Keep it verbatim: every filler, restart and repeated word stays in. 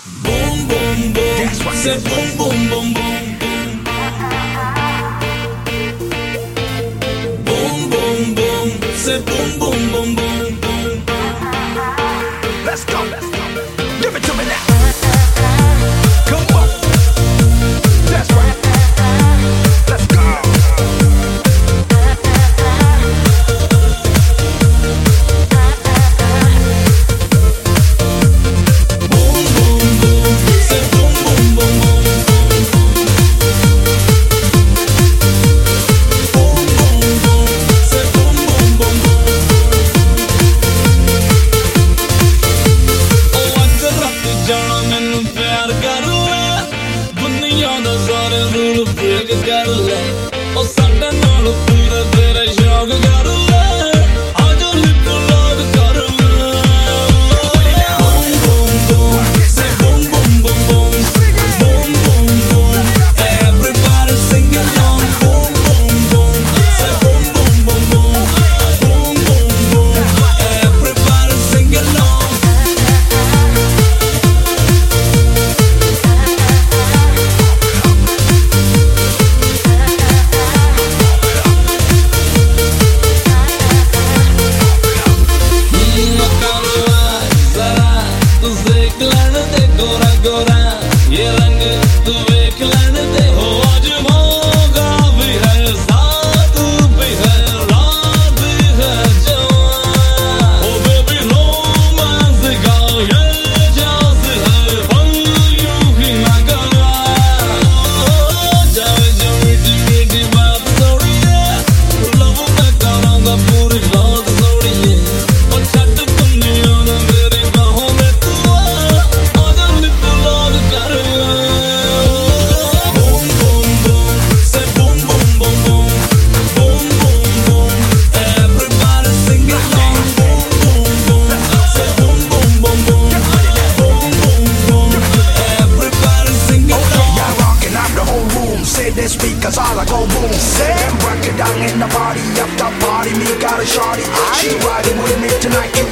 Boom, boom, boom. That's right. Say boom, boom, boom, boom. Boom, boom, boom. Say boom, boom, boom, boom, boom. Let's go, let's go. Give it to me now. Come on. That's right. Let's go. Got a lot. Oh, something all the food that I jog got a lot. I don't live for love, got a lot. Boom, boom, boom. Say boom, boom, boom, boom. Boom, boom, boom. Everybody sing along. Boom, boom, boom. Say boom, boom, boom, boom. Boom, boom, boom. Everybody sing along. Gora Gora ये रंग तू देख लेने दे हो आज मौका भी है साथ भी है रात भी है जवान ओ बेबी रोमांस का ये जास है फन यूं ही ना गवा जावे जो मीठी मीठी बात छोड़िए लव में करांगा पूरी रात छोड़िए और छट दुनिया में मेरी बाहों में तू Speakers all I go boom. Say, break it down in the party, after party, me got a shorty. She riding with me tonight.